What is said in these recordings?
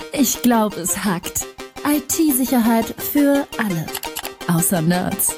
Ich glaube, es hackt. IT-Sicherheit für alle. Außer Nerds.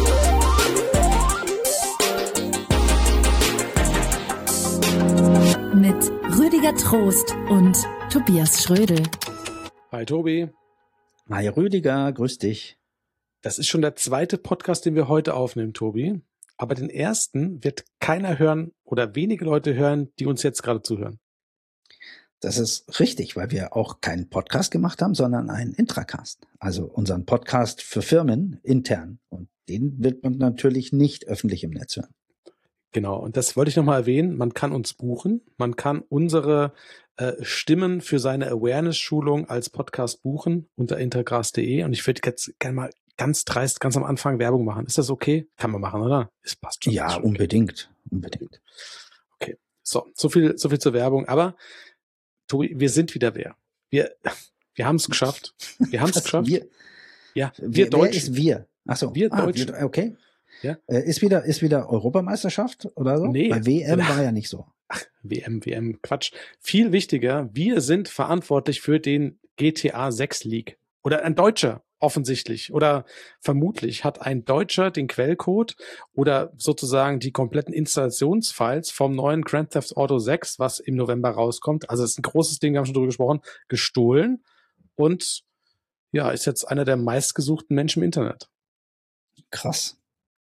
Mit Rüdiger Trost und Tobias Schrödel. Hi Tobi. Hi Rüdiger, grüß dich. Das ist schon der zweite Podcast, den wir heute aufnehmen, Tobi. Aber den ersten wird keiner hören oder wenige Leute hören, die uns jetzt gerade zuhören. Das ist richtig, weil wir auch keinen Podcast gemacht haben, sondern einen Intracast. Also unseren Podcast für Firmen intern. Und den wird man natürlich nicht öffentlich im Netz hören. Genau, und das wollte ich nochmal erwähnen. Man kann uns buchen. Man kann unsere Stimmen für seine Awareness-Schulung als Podcast buchen unter intracast.de. Und ich würde jetzt gerne mal ganz dreist, ganz am Anfang Werbung machen. Ist das okay? Kann man machen, oder? Es passt schon. Ja, schon unbedingt. Okay. Unbedingt. Okay, so viel zur Werbung. Aber Tobi, wir sind wieder wer. Wir haben es geschafft. Wir haben es geschafft. Wir Deutschen. Wer ist wir? Ach so. Wir Deutschen. Okay. Ja. Ist wieder Europameisterschaft oder so? Nee. Bei WM war ja nicht so. Ach, WM, Quatsch. Viel wichtiger, wir sind verantwortlich für den GTA 6 Leak. Oder ein Deutscher, offensichtlich. Oder vermutlich hat ein Deutscher den Quellcode oder sozusagen die kompletten Installationsfiles vom neuen Grand Theft Auto 6, was im November rauskommt. Also es ist ein großes Ding, wir haben schon drüber gesprochen, gestohlen und ja, ist jetzt einer der meistgesuchten Menschen im Internet. Krass.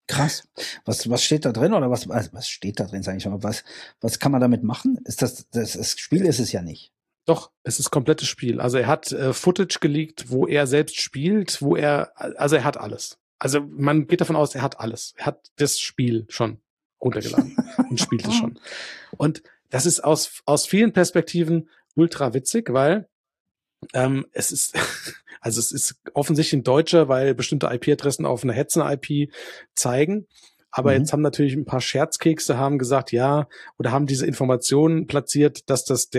Was steht da drin oder was steht da drin, sage ich schon mal? Was kann man damit machen? Ist das Spiel ist es ja nicht. Doch, es ist komplettes Spiel. Also er hat Footage geleakt, wo er selbst spielt, er hat alles. Also man geht davon aus, er hat alles. Er hat das Spiel schon runtergeladen und spielt es schon. Und das ist aus vielen Perspektiven ultra witzig, weil es ist offensichtlich ein Deutscher, weil bestimmte IP-Adressen auf eine Hetzen-IP zeigen. Aber jetzt haben natürlich ein paar Scherzkekse haben gesagt, ja, oder haben diese Informationen platziert, dass das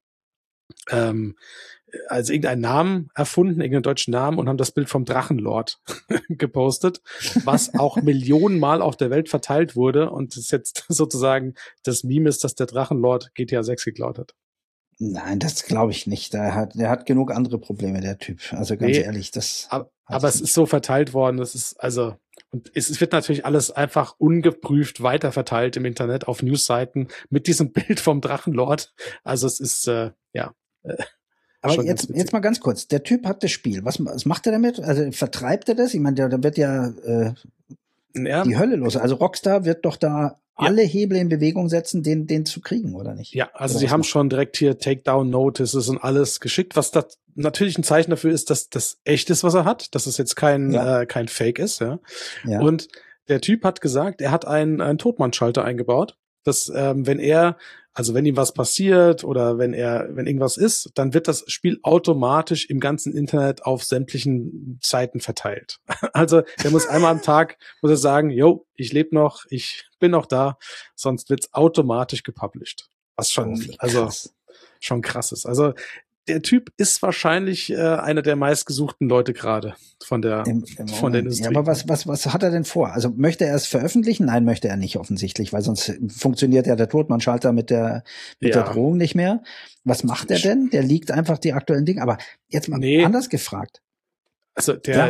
also irgendeinen Namen erfunden, irgendeinen deutschen Namen und haben das Bild vom Drachenlord gepostet, was auch Millionenmal auf der Welt verteilt wurde und das jetzt sozusagen das Meme ist, dass der Drachenlord GTA 6 geklaut hat. Nein, das glaube ich nicht. Der hat genug andere Probleme, der Typ. Also ganz ehrlich, aber es ist so verteilt worden, und es wird natürlich alles einfach ungeprüft weiterverteilt im Internet auf Newsseiten mit diesem Bild vom Drachenlord. Also es ist, aber jetzt mal ganz kurz. Der Typ hat das Spiel. Was macht er damit? Also vertreibt er das? Ich meine, da wird ja die Hölle los. Also Rockstar wird doch da alle Hebel in Bewegung setzen, den zu kriegen, oder nicht? Ja, also sie haben schon direkt hier Takedown-Notices und alles geschickt, was da natürlich ein Zeichen dafür ist, dass das echt ist, was er hat, dass es jetzt kein Fake ist. Ja. Und der Typ hat gesagt, er hat einen Totmannschalter eingebaut, dass wenn ihm was passiert oder wenn irgendwas ist, dann wird das Spiel automatisch im ganzen Internet auf sämtlichen Seiten verteilt. Also der muss einmal am Tag muss er sagen, yo, ich lebe noch, ich bin noch da, sonst wird's automatisch gepublished. Was schon, schon krass ist. Also der Typ ist wahrscheinlich einer der meistgesuchten Leute gerade von der Industrie. Ja, aber was hat er denn vor? Also möchte er es veröffentlichen? Nein, möchte er nicht offensichtlich, weil sonst funktioniert ja der Totmannschalter mit der Drohung nicht mehr. Was macht er denn? Der liegt einfach die aktuellen Dinge. Aber jetzt mal anders gefragt. Also der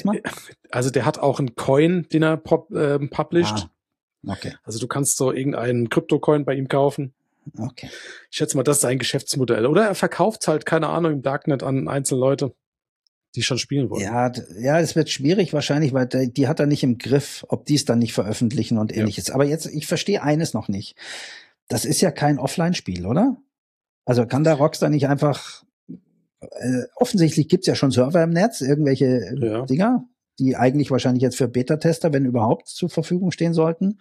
hat auch einen Coin, den er published. Okay. Also du kannst so irgendeinen Krypto-Coin bei ihm kaufen. Okay. Ich schätze mal, das ist sein Geschäftsmodell. Oder er verkauft halt, keine Ahnung, im Darknet an einzelne Leute, die schon spielen wollen. Ja, es wird schwierig wahrscheinlich, weil die hat er nicht im Griff, ob die es dann nicht veröffentlichen und ähnliches. Aber jetzt, ich verstehe eines noch nicht. Das ist ja kein Offline-Spiel, oder? Also kann der Rockstar nicht einfach, offensichtlich gibt's ja schon Server im Netz, irgendwelche Dinger, die eigentlich wahrscheinlich jetzt für Beta-Tester, wenn überhaupt, zur Verfügung stehen sollten.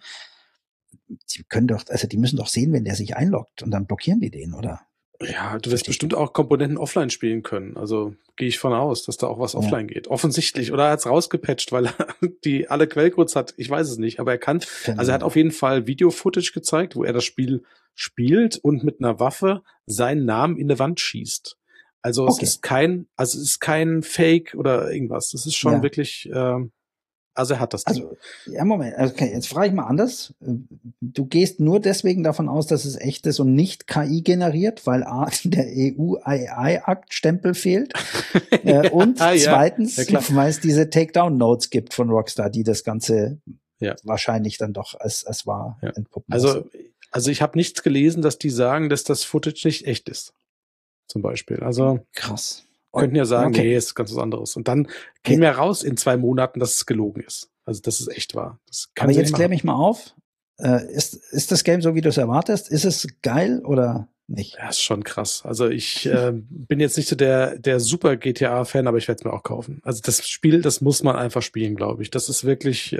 Die müssen doch sehen, wenn der sich einloggt und dann blockieren die den, oder? Ja, du wirst bestimmt auch Komponenten offline spielen können. Also gehe ich von aus, dass da auch was offline geht. Offensichtlich. Oder er hat's rausgepatcht, weil er alle Quellcodes hat. Ich weiß es nicht. Aber er hat auf jeden Fall Video-Footage gezeigt, wo er das Spiel spielt und mit einer Waffe seinen Namen in eine Wand schießt. Also es ist kein Fake oder irgendwas. Das ist schon wirklich Also er hat das Ding. Also, ja, Moment, okay, jetzt frage ich mal anders. Du gehst nur deswegen davon aus, dass es echt ist und nicht KI generiert, weil A, der EU-AI-Akt-Stempel fehlt und zweitens, weil es diese Takedown-Notes gibt von Rockstar, die das Ganze wahrscheinlich dann doch als wahr entpuppen. Also ich habe nichts gelesen, dass die sagen, dass das Footage nicht echt ist. Zum Beispiel. Also krass. Könnten ja sagen, nee, ist ganz was anderes. Und dann käme ja raus in 2 Monaten, dass es gelogen ist. Also, dass es echt war. Aber jetzt klär mich mal auf. Ist das Game so, wie du es erwartest? Ist es geil oder nicht? Ja, ist schon krass. Also ich bin jetzt nicht so der super GTA-Fan, aber ich werde es mir auch kaufen. Also das Spiel, das muss man einfach spielen, glaube ich. Das ist wirklich,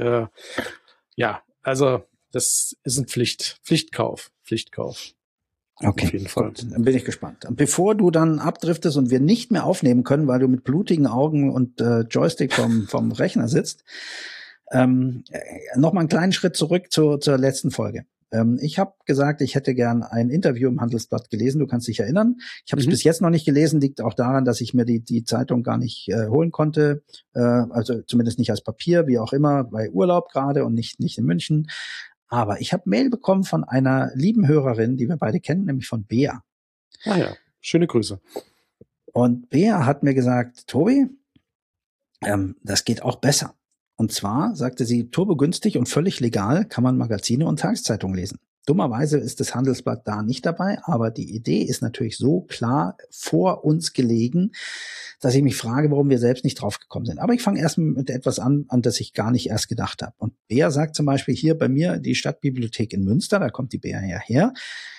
also das ist ein Pflichtkauf. Okay, auf jeden Fall. Gut, dann bin ich gespannt. Bevor du dann abdriftest und wir nicht mehr aufnehmen können, weil du mit blutigen Augen und Joystick vom Rechner sitzt, noch mal einen kleinen Schritt zurück zur letzten Folge. Ich habe gesagt, ich hätte gern ein Interview im Handelsblatt gelesen. Du kannst dich erinnern. Ich habe es bis jetzt noch nicht gelesen. Liegt auch daran, dass ich mir die Zeitung gar nicht holen konnte. Also zumindest nicht als Papier, wie auch immer, bei Urlaub gerade und nicht in München. Aber ich habe Mail bekommen von einer lieben Hörerin, die wir beide kennen, nämlich von Bea. Ah ja, schöne Grüße. Und Bea hat mir gesagt, Tobi, das geht auch besser. Und zwar, sagte sie, turbogünstig und völlig legal kann man Magazine und Tageszeitungen lesen. Dummerweise ist das Handelsblatt da nicht dabei, aber die Idee ist natürlich so klar vor uns gelegen, dass ich mich frage, warum wir selbst nicht drauf gekommen sind. Aber ich fange erst mit etwas an das ich gar nicht erst gedacht habe. Und Bea sagt zum Beispiel hier bei mir, die Stadtbibliothek in Münster, da kommt die Bea ja her,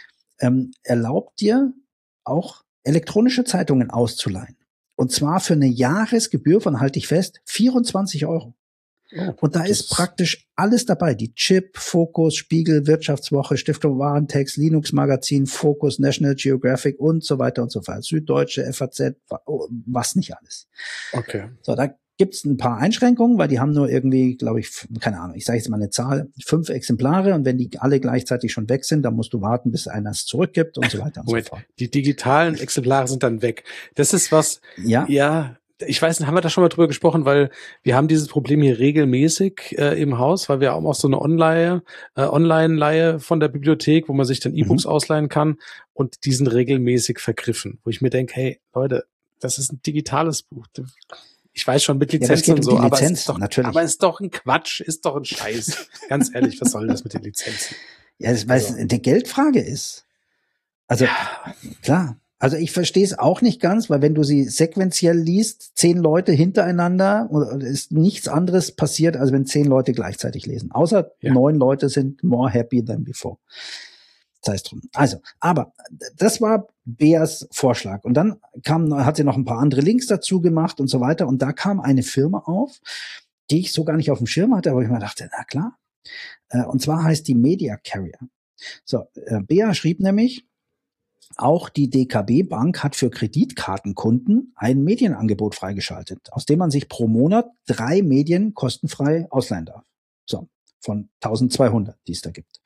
erlaubt dir auch elektronische Zeitungen auszuleihen. Und zwar für eine Jahresgebühr von, halte ich fest, 24 €. Oh, und da ist praktisch alles dabei. Die Chip, Focus, Spiegel, Wirtschaftswoche, Stiftung Warentext, Linux Magazin, Focus, National Geographic und so weiter und so fort. Süddeutsche, FAZ, was nicht alles. Okay. So, da gibt's ein paar Einschränkungen, weil die haben nur irgendwie, glaube ich, keine Ahnung, ich sage jetzt mal eine Zahl, 5 Exemplare und wenn die alle gleichzeitig schon weg sind, dann musst du warten, bis einer es zurückgibt und so weiter und so fort. Die digitalen Exemplare sind dann weg. Das ist was, ja, ich weiß nicht, haben wir da schon mal drüber gesprochen, weil wir haben dieses Problem hier regelmäßig im Haus, weil wir auch so eine Online-Leihe von der Bibliothek, wo man sich dann E-Books ausleihen kann und die sind regelmäßig vergriffen, wo ich mir denke, hey Leute, das ist ein digitales Buch. Ich weiß schon mit Lizenzen und so, aber ist doch ein Quatsch, ist doch ein Scheiß. Ganz ehrlich, was soll das mit den Lizenzen? Ja, weil es eine Geldfrage ist. Also, klar. Also ich verstehe es auch nicht ganz, weil wenn du sie sequenziell liest, 10 Leute hintereinander, ist nichts anderes passiert, als wenn 10 Leute gleichzeitig lesen. Außer 9 Leute sind more happy than before. Sei es drum. Also, aber das war Beas Vorschlag. Und dann hat sie noch ein paar andere Links dazu gemacht und so weiter. Und da kam eine Firma auf, die ich so gar nicht auf dem Schirm hatte, aber ich mir dachte, na klar. Und zwar heißt die Media Carrier. So, Bea schrieb nämlich, auch die DKB Bank hat für Kreditkartenkunden ein Medienangebot freigeschaltet, aus dem man sich pro Monat 3 Medien kostenfrei ausleihen darf. So, von 1200, die es da gibt.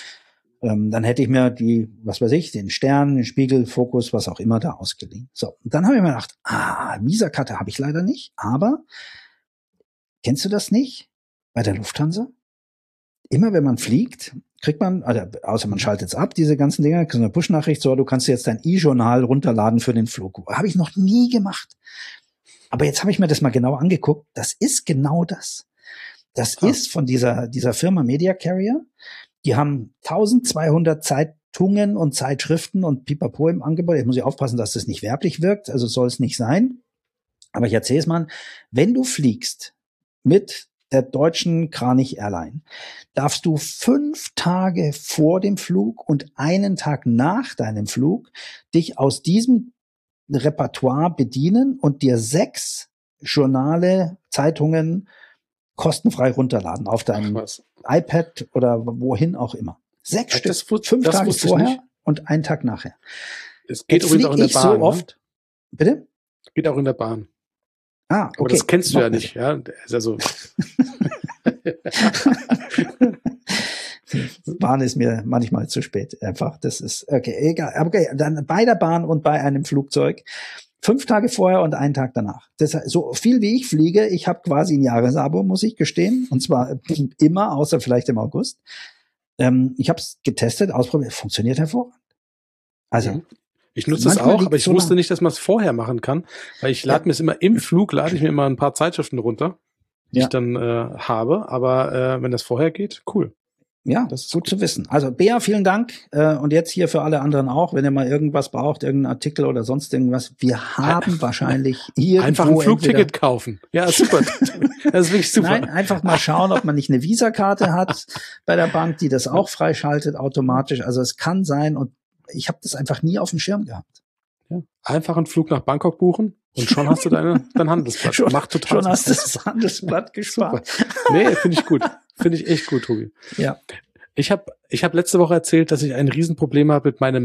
Dann hätte ich mir den Stern, den Spiegel, Focus, was auch immer da ausgeliehen. So, und dann habe ich mir gedacht, Visa-Karte habe ich leider nicht, aber kennst du das nicht? Bei der Lufthansa? Immer wenn man fliegt, kriegt man, außer man schaltet es ab, diese ganzen Dinger, kriegst du eine Push-Nachricht, so, du kannst jetzt dein E-Journal runterladen für den Flug. Habe ich noch nie gemacht. Aber jetzt habe ich mir das mal genau angeguckt. Das ist genau das. Das ist von dieser Firma Media Carrier. Die haben 1200 Zeitungen und Zeitschriften und Pipapo im Angebot. Jetzt muss ich aufpassen, dass das nicht werblich wirkt, also soll es nicht sein. Aber ich erzähle es mal, wenn du fliegst mit der deutschen Kranich Airline, darfst du 5 Tage vor dem Flug und einen Tag nach deinem Flug dich aus diesem Repertoire bedienen und dir 6 Journale, Zeitungen kostenfrei runterladen auf deinem iPad oder wohin auch immer. 6 Stück, 5 Tage vorher und einen Tag nachher. Es geht übrigens auch in der Bahn. So oft. Ne? Bitte? Geht auch in der Bahn. Okay. Aber das kennst du ja nicht, ja? Ist ja so. Bahn ist mir manchmal zu spät. Einfach, das ist, okay, egal. Okay, dann bei der Bahn und bei einem Flugzeug 5 Tage vorher und 1 Tag danach. Das, so viel wie ich fliege, ich habe quasi ein Jahresabo, muss ich gestehen. Und zwar immer, außer vielleicht im August. Ich habe es getestet, ausprobiert, funktioniert hervorragend. Also ich nutze es auch, aber ich wusste nicht, dass man es vorher machen kann, weil ich lade mir es immer im Flug, lade ich mir immer ein paar Zeitschriften runter, die ich dann habe. Aber wenn das vorher geht, cool. Ja, das ist gut zu wissen. Also Bea, vielen Dank. Und jetzt hier für alle anderen auch, wenn ihr mal irgendwas braucht, irgendeinen Artikel oder sonst irgendwas. Wir haben wahrscheinlich hier einfach ein Flugticket kaufen. Ja, super. Das ist wirklich super. Nein, einfach mal schauen, ob man nicht eine Visa-Karte hat bei der Bank, die das auch freischaltet automatisch. Also es kann sein, und ich habe das einfach nie auf dem Schirm gehabt. Ja. Einfach einen Flug nach Bangkok buchen und schon hast du dein Handelsblatt. Macht total schon hast du das Handelsblatt gespart. Nee, finde ich gut. Finde ich echt gut, Tobi. Ja. Ich hab letzte Woche erzählt, dass ich ein Riesenproblem habe mit meinem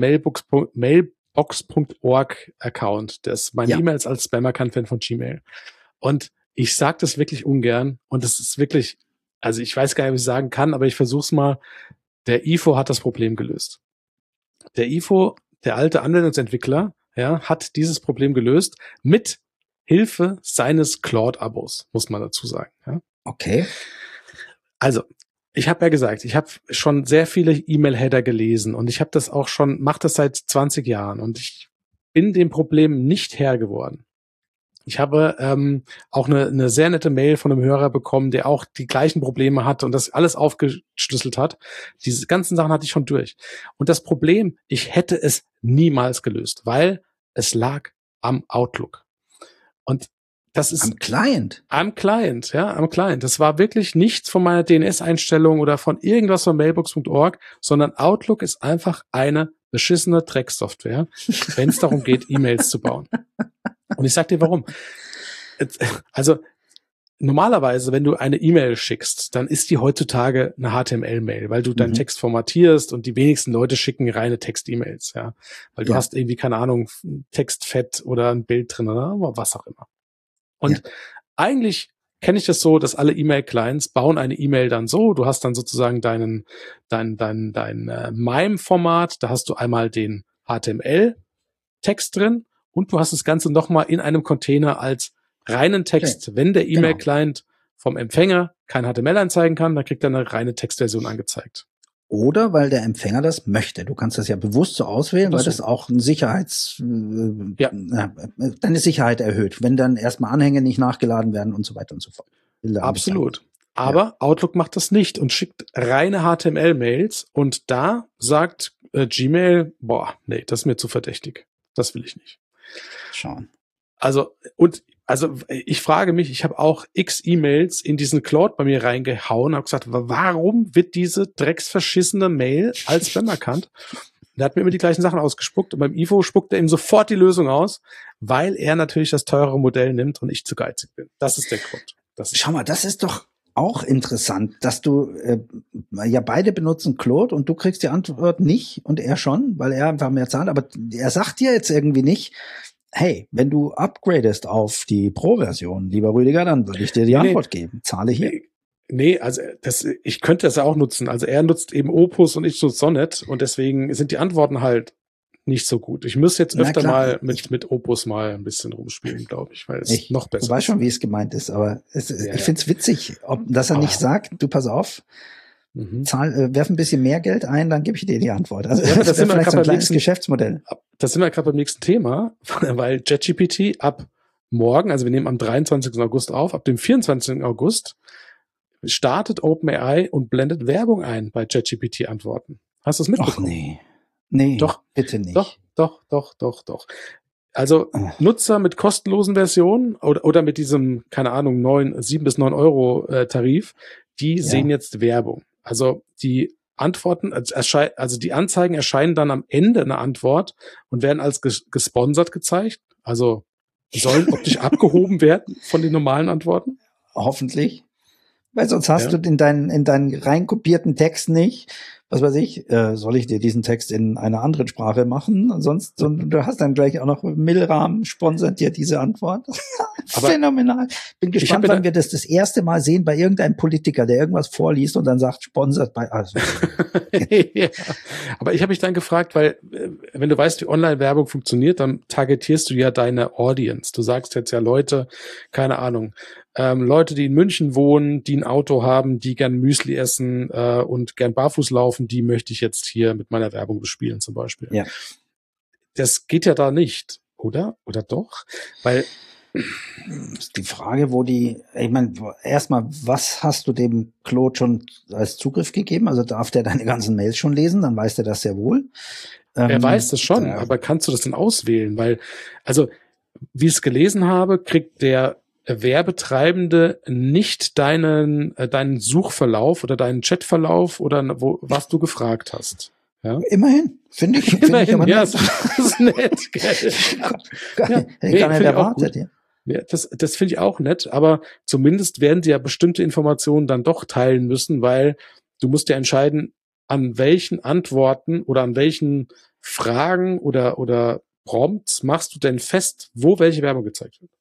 Mailbox.org-Account. Meine E-Mails als Spammer kein Fan von Gmail. Und ich sage das wirklich ungern. Und es ist wirklich, also ich weiß gar nicht, wie ich sagen kann, aber ich versuch's mal. Der IFO hat das Problem gelöst. Der IFO, der alte Anwendungsentwickler, hat dieses Problem gelöst mit Hilfe seines Claude-Abos, muss man dazu sagen. Ja. Okay. Also, ich habe ja gesagt, ich habe schon sehr viele E-Mail-Header gelesen und ich habe das auch schon, mache das seit 20 Jahren und ich bin dem Problem nicht Herr geworden. Ich habe auch eine sehr nette Mail von einem Hörer bekommen, der auch die gleichen Probleme hat und das alles aufgeschlüsselt hat. Diese ganzen Sachen hatte ich schon durch. Und das Problem, ich hätte es niemals gelöst, weil es lag am Outlook. Und das ist am Client. Am Client. Das war wirklich nichts von meiner DNS-Einstellung oder von irgendwas von mailbox.org, sondern Outlook ist einfach eine beschissene Drecksoftware, wenn es darum geht, E-Mails zu bauen. Und ich sag dir warum. Also normalerweise, wenn du eine E-Mail schickst, dann ist die heutzutage eine HTML-Mail, weil du deinen Text formatierst und die wenigsten Leute schicken reine Text-E-Mails, weil du hast irgendwie, keine Ahnung, Textfett oder ein Bild drin oder was auch immer. Und eigentlich kenne ich das so, dass alle E-Mail-Clients bauen eine E-Mail dann so, du hast dann sozusagen dein MIME-Format, da hast du einmal den HTML-Text drin und du hast das Ganze nochmal in einem Container als reinen Text. Okay. Wenn der E-Mail-Client vom Empfänger kein HTML anzeigen kann, dann kriegt er eine reine Textversion angezeigt. Oder weil der Empfänger das möchte. Du kannst das ja bewusst so auswählen, weil das auch ein deine Sicherheit erhöht, wenn dann erstmal Anhänge nicht nachgeladen werden und so weiter und so fort. Absolut. Aber Outlook macht das nicht und schickt reine HTML-Mails und da sagt Gmail, nee, das ist mir zu verdächtig. Das will ich nicht. Schauen. Also ich frage mich, ich habe auch x E-Mails in diesen Claude bei mir reingehauen, habe gesagt, warum wird diese drecksverschissene Mail als Spam erkannt? Und er hat mir immer die gleichen Sachen ausgespuckt und beim IFO spuckt er ihm sofort die Lösung aus, weil er natürlich das teurere Modell nimmt und ich zu geizig bin. Das ist der Grund. Schau mal, das ist doch auch interessant, dass du beide benutzen Claude und du kriegst die Antwort nicht und er schon, weil er einfach mehr zahlt, aber er sagt dir jetzt irgendwie nicht, hey, wenn du upgradest auf die Pro-Version, lieber Rüdiger, dann würde ich dir die Antwort geben. Zahle hier. Nee, also ich könnte das ja auch nutzen. Also er nutzt eben Opus und ich nutze Sonnet und deswegen sind die Antworten halt nicht so gut. Ich muss jetzt öfter mal mit Opus mal ein bisschen rumspielen, glaube ich, weil es noch besser ist. Ich weiß schon, wie es gemeint ist, aber ich finde es witzig, dass er nicht sagt, du pass auf, werf ein bisschen mehr Geld ein, dann gebe ich dir die Antwort. Also das ist vielleicht so ein kleines Geschäftsmodell. Das sind wir gerade beim nächsten Thema, weil ChatGPT ab morgen, also wir nehmen am 23. August auf, ab dem 24. August startet OpenAI und blendet Werbung ein bei ChatGPT-Antworten. Hast du es mitbekommen? Ach nee, doch, bitte nicht. Doch. Also Nutzer mit kostenlosen Versionen oder mit diesem, keine Ahnung, 7 bis 9 Euro Tarif, die sehen jetzt Werbung. Also die Antworten, also die Anzeigen erscheinen dann am Ende einer Antwort und werden als gesponsert gezeigt. Also sollen optisch abgehoben werden von den normalen Antworten. Hoffentlich. Weil sonst hast du in deinen reinkopierten Text nicht, was weiß ich, soll ich dir diesen Text in einer anderen Sprache machen? Sonst, du hast dann gleich auch noch Milram sponsert dir diese Antwort. Phänomenal. Bin gespannt, wann wir das erste Mal sehen bei irgendeinem Politiker, der irgendwas vorliest und dann sagt, sponsert bei, also. Ja. Aber ich habe mich dann gefragt, weil, wenn du weißt, wie Online-Werbung funktioniert, dann targetierst du ja deine Audience. Du sagst jetzt ja Leute, keine Ahnung, Leute, die in München wohnen, die ein Auto haben, die gern Müsli essen und gern barfuß laufen, die möchte ich jetzt hier mit meiner Werbung bespielen zum Beispiel. Ja. Das geht ja da nicht, oder? Oder doch? Weil die Frage, ich meine, erstmal, was hast du dem Claude schon als Zugriff gegeben? Also darf der deine ganzen Mails schon lesen? Dann weiß der das sehr wohl. Er weiß das schon, aber kannst du das denn auswählen? Weil, also, wie ich es gelesen habe, kriegt der Werbetreibende nicht deinen Suchverlauf oder deinen Chatverlauf oder was du gefragt hast. Ja? Immerhin, finde ich aber ja, nett. das ist nett. Gar nicht erwartet, ja. Ja, das finde ich auch nett, aber zumindest werden sie ja bestimmte Informationen dann doch teilen müssen, weil du musst ja entscheiden, an welchen Antworten oder an welchen Fragen oder Prompts machst du denn fest, wo welche Werbung gezeigt wird.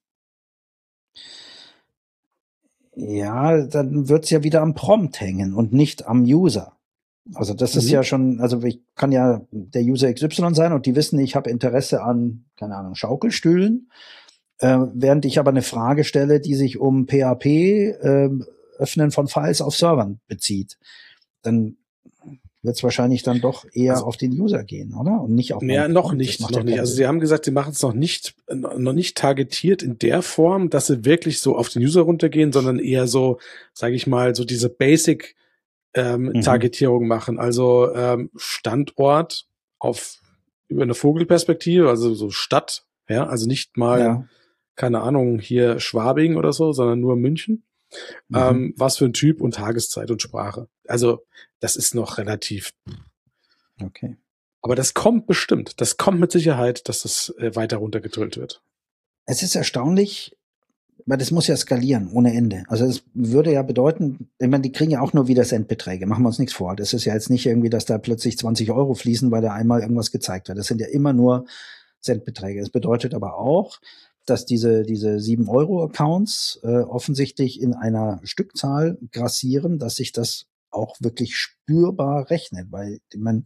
Ja, dann wird's ja wieder am Prompt hängen und nicht am User. Also das ist ja schon, also ich kann ja der User XY sein und die wissen, ich habe Interesse an, keine Ahnung, Schaukelstühlen, während ich aber eine Frage stelle, die sich um PHP, Öffnen von Files auf Servern bezieht. Dann wird's wahrscheinlich dann doch eher auf den User gehen, oder? Und nicht auf ja, noch nicht. Also sie haben gesagt, sie machen es noch nicht targetiert in der Form, dass sie wirklich so auf den User runtergehen, sondern eher so, sage ich mal, so diese Basic Targetierung machen. Also Standort über eine Vogelperspektive, also so Stadt, ja, also nicht mal, keine Ahnung, hier Schwabing oder so, sondern nur München. Was für ein Typ und Tageszeit und Sprache. Also das ist noch relativ. Okay. Aber das kommt bestimmt. Das kommt mit Sicherheit, dass das weiter runtergedrückt wird. Es ist erstaunlich, weil das muss ja skalieren ohne Ende. Also es würde ja bedeuten, ich meine, die kriegen ja auch nur wieder Centbeträge. Machen wir uns nichts vor. Das ist ja jetzt nicht irgendwie, dass da plötzlich 20 € fließen, weil da einmal irgendwas gezeigt wird. Das sind ja immer nur Centbeträge. Es bedeutet aber auch, dass diese 7-€-Accounts offensichtlich in einer Stückzahl grassieren, dass sich das auch wirklich spürbar rechnet, weil ich meine,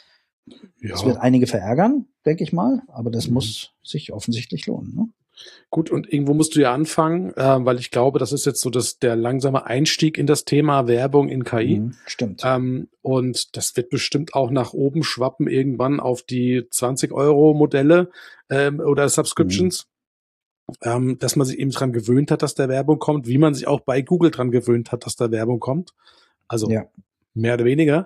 es wird einige verärgern, denke ich mal, aber das muss sich offensichtlich lohnen. Ne? Gut, und irgendwo musst du ja anfangen, weil ich glaube, das ist jetzt so der langsame Einstieg in das Thema Werbung in KI. Stimmt. Und das wird bestimmt auch nach oben schwappen irgendwann auf die 20-€ oder Subscriptions. Dass man sich eben dran gewöhnt hat, dass da Werbung kommt, wie man sich auch bei Google dran gewöhnt hat, dass da Werbung kommt. Also mehr oder weniger.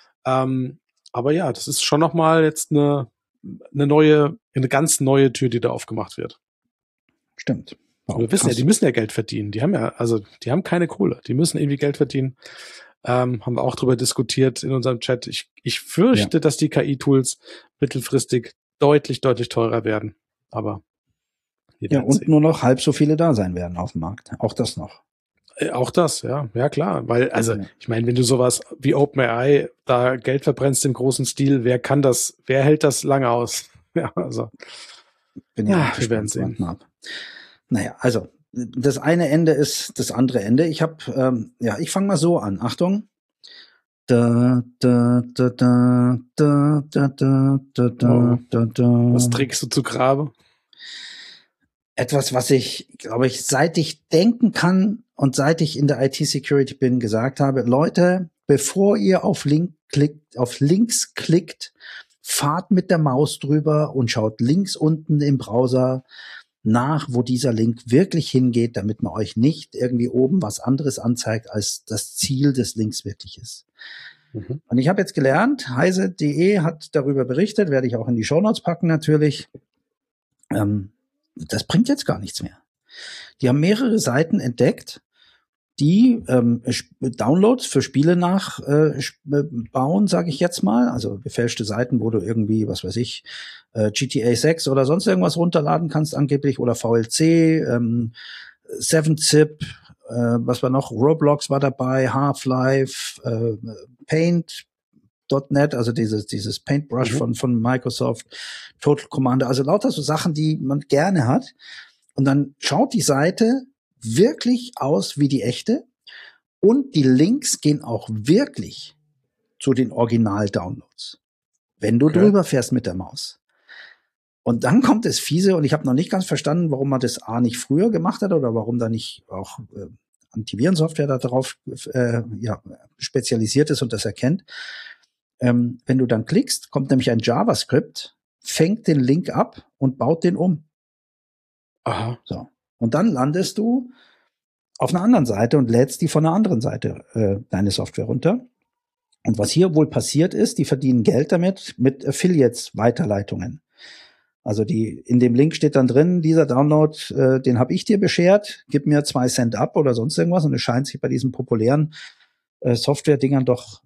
Aber ja, das ist schon nochmal jetzt eine ganz neue Tür, die da aufgemacht wird. Stimmt. Wow, wir wissen ja, die müssen ja Geld verdienen. Die haben keine Kohle. Die müssen irgendwie Geld verdienen. Haben wir auch drüber diskutiert in unserem Chat. Ich fürchte, dass die KI-Tools mittelfristig deutlich, deutlich teurer werden. Aber und nur noch halb so viele da sein werden auf dem Markt. Auch das noch. Auch das, ja. Ja, klar. Weil, ich meine, wenn du sowas wie OpenAI da Geld verbrennst im großen Stil, wer hält das lange aus? Ja, also. Wir werden sehen. Naja, also, das eine Ende ist das andere Ende. Ich fange mal so an. Achtung. Was trägst du zu Grabe? Etwas, was ich, glaube ich, seit ich denken kann und seit ich in der IT-Security bin, gesagt habe, Leute, bevor ihr auf Links klickt, fahrt mit der Maus drüber und schaut links unten im Browser nach, wo dieser Link wirklich hingeht, damit man euch nicht irgendwie oben was anderes anzeigt, als das Ziel des Links wirklich ist. Und ich habe jetzt gelernt, heise.de hat darüber berichtet, werde ich auch in die Shownotes packen natürlich. Das bringt jetzt gar nichts mehr. Die haben mehrere Seiten entdeckt, die Downloads für Spiele nachbauen, sage ich jetzt mal. Also gefälschte Seiten, wo du irgendwie, was weiß ich, GTA 6 oder sonst irgendwas runterladen kannst angeblich oder VLC, 7-Zip, was war noch, Roblox war dabei, Half-Life, Paint, Paint.net, also dieses Paintbrush von Microsoft, Total Commander, also lauter so Sachen, die man gerne hat. Und dann schaut die Seite wirklich aus wie die echte und die Links gehen auch wirklich zu den Original-Downloads, wenn du drüber fährst mit der Maus. Und dann kommt das Fiese, und ich habe noch nicht ganz verstanden, warum man das nicht früher gemacht hat oder warum da nicht auch Antivirensoftware da drauf spezialisiert ist und das erkennt. Wenn du dann klickst, kommt nämlich ein JavaScript, fängt den Link ab und baut den um. Aha. So. Und dann landest du auf einer anderen Seite und lädst die von einer anderen Seite deine Software runter. Und was hier wohl passiert ist, die verdienen Geld damit mit Affiliates, Weiterleitungen. Also in dem Link steht dann drin, dieser Download, den habe ich dir beschert, gib mir 2 Cent ab oder sonst irgendwas. Und es scheint sich bei diesen populären Software-Dingern doch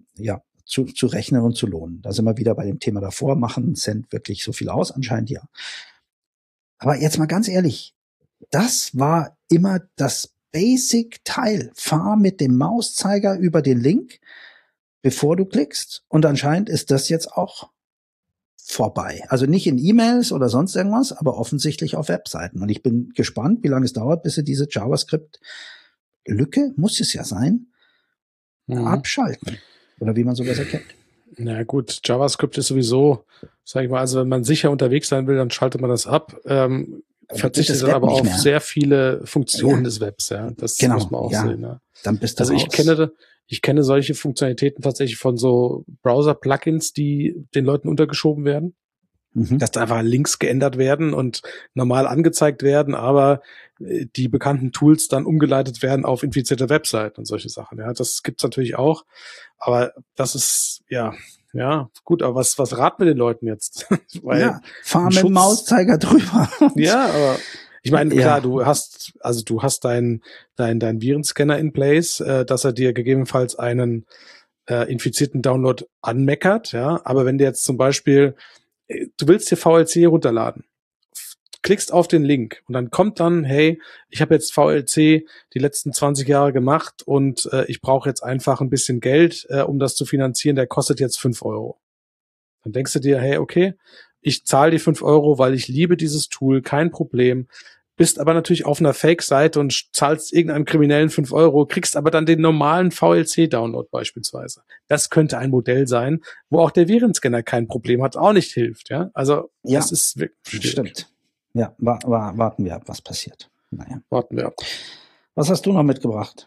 zu rechnen und zu lohnen. Da sind wir wieder bei dem Thema davor, machen einen Cent wirklich so viel aus? Anscheinend ja. Aber jetzt mal ganz ehrlich, das war immer das Basic-Teil. Fahr mit dem Mauszeiger über den Link, bevor du klickst. Und anscheinend ist das jetzt auch vorbei. Also nicht in E-Mails oder sonst irgendwas, aber offensichtlich auf Webseiten. Und ich bin gespannt, wie lange es dauert, bis sie diese JavaScript-Lücke, muss es ja sein, abschalten. Oder wie man sowas erkennt. Na gut, JavaScript ist sowieso, sag ich mal, also wenn man sicher unterwegs sein will, dann schaltet man das ab. Verzichtet dann aber auf sehr viele Funktionen des Webs, ja. Das muss man auch sehen. Ja. Dann bist du raus. Ich kenne solche Funktionalitäten tatsächlich von so Browser-Plugins, die den Leuten untergeschoben werden. Dass da einfach Links geändert werden und normal angezeigt werden, aber die bekannten Tools dann umgeleitet werden auf infizierte Webseiten und solche Sachen. Ja, das gibt's natürlich auch. Aber das ist, ja, gut, aber was raten wir den Leuten jetzt? Weil fahr mit dem Mauszeiger drüber. Ja, aber ich meine, klar, du hast deinen Virenscanner in place, dass er dir gegebenenfalls einen infizierten Download anmeckert, ja. Aber wenn du jetzt zum Beispiel, du willst dir VLC runterladen, klickst auf den Link und dann kommt dann, hey, ich habe jetzt VLC die letzten 20 Jahre gemacht und ich brauche jetzt einfach ein bisschen Geld, um das zu finanzieren, der kostet jetzt 5 Euro. Dann denkst du dir, hey, okay, ich zahle die 5 Euro, weil ich liebe dieses Tool, kein Problem, bist aber natürlich auf einer Fake-Seite und zahlst irgendeinem Kriminellen 5 Euro, kriegst aber dann den normalen VLC-Download beispielsweise. Das könnte ein Modell sein, wo auch der Virenscanner kein Problem hat, auch nicht hilft. Ja, also das ist wirklich stimmt. Ja, warten wir ab, was passiert. Naja. Warten wir ab. Was hast du noch mitgebracht?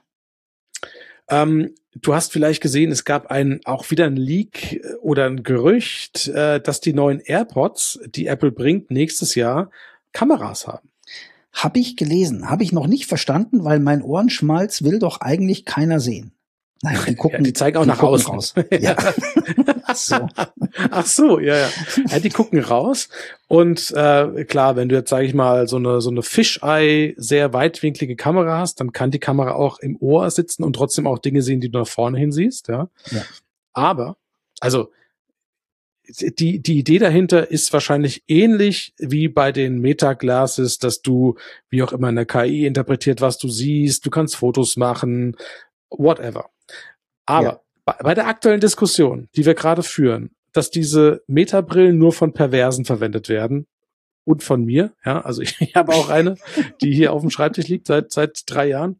Du hast vielleicht gesehen, es gab auch wieder ein Leak oder ein Gerücht, dass die neuen AirPods, die Apple bringt, nächstes Jahr Kameras haben. Habe ich gelesen, habe ich noch nicht verstanden, weil mein Ohrenschmalz will doch eigentlich keiner sehen. Nein, die gucken, die zeigen auch nach außen raus. Ja. Ach so, ja. Die gucken raus und klar, wenn du jetzt, sage ich mal, so eine Fisheye, sehr weitwinklige Kamera hast, dann kann die Kamera auch im Ohr sitzen und trotzdem auch Dinge sehen, die du nach vorne hin siehst, ja. Aber, also die Idee dahinter ist wahrscheinlich ähnlich wie bei den Meta-Glasses, dass du, wie auch immer in der KI interpretiert, was du siehst, du kannst Fotos machen, whatever. Aber bei der aktuellen Diskussion, die wir gerade führen, dass diese Meta-Brillen nur von Perversen verwendet werden und von mir, ja, also ich habe auch eine, die hier auf dem Schreibtisch liegt seit 3 Jahren,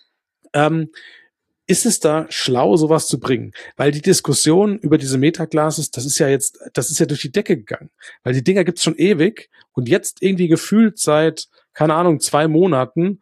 ist es da schlau, sowas zu bringen? Weil die Diskussion über diese Meta-Glasses, das ist ja durch die Decke gegangen. Weil die Dinger gibt's schon ewig und jetzt irgendwie gefühlt seit, keine Ahnung, 2 Monaten,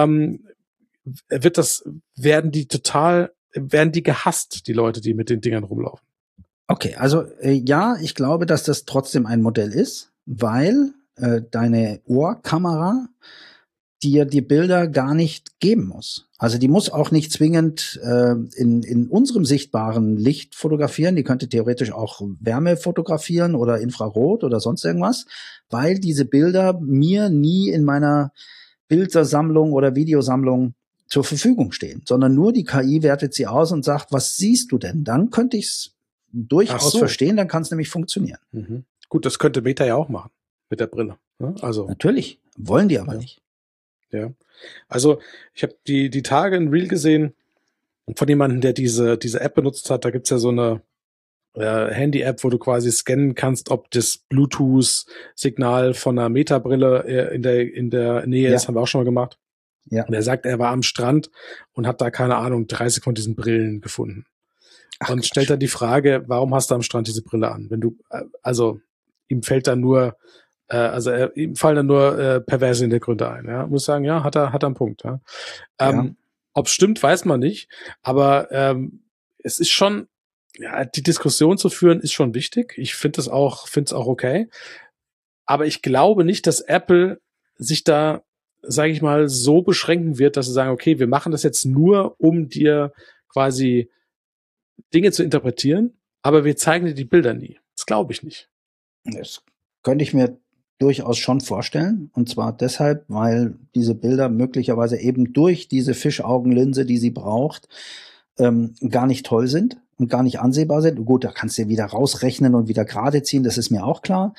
werden die gehasst, die Leute, die mit den Dingern rumlaufen. Okay, also ich glaube, dass das trotzdem ein Modell ist, weil deine Ohrkamera dir die Bilder gar nicht geben muss. Also die muss auch nicht zwingend in unserem sichtbaren Licht fotografieren. Die könnte theoretisch auch Wärme fotografieren oder Infrarot oder sonst irgendwas, weil diese Bilder mir nie in meiner Bildersammlung oder Videosammlung zur Verfügung stehen, sondern nur die KI wertet sie aus und sagt, was siehst du denn? Dann könnte ich es durchaus verstehen, dann kann es nämlich funktionieren. Mhm. Gut, das könnte Meta ja auch machen mit der Brille. Ja, also natürlich, wollen die aber nicht. Ja, also ich habe die Tage ein Reel gesehen von jemandem, der diese App benutzt hat. Da gibt's ja so eine Handy-App, wo du quasi scannen kannst, ob das Bluetooth-Signal von einer Meta-Brille in der Nähe ist, haben wir auch schon mal gemacht. Ja. Und er sagt, er war am Strand und hat da, keine Ahnung, 30 von diesen Brillen gefunden. Ach, und stellt dann die Frage, warum hast du am Strand diese Brille an? Wenn du, also ihm fällt dann nur, ihm fallen dann nur perverse Hintergründe ein. Ja, muss sagen, ja, hat er einen Punkt. Ja. Ob es stimmt, weiß man nicht. Aber es ist schon, ja, die Diskussion zu führen, ist schon wichtig. Ich finde es auch okay. Aber ich glaube nicht, dass Apple sich da, sage ich mal, so beschränken wird, dass sie sagen, okay, wir machen das jetzt nur, um dir quasi Dinge zu interpretieren, aber wir zeigen dir die Bilder nie. Das glaube ich nicht. Das könnte ich mir durchaus schon vorstellen. Und zwar deshalb, weil diese Bilder möglicherweise eben durch diese Fischaugenlinse, die sie braucht, gar nicht toll sind und gar nicht ansehbar sind. Gut, da kannst du wieder rausrechnen und wieder gerade ziehen, das ist mir auch klar.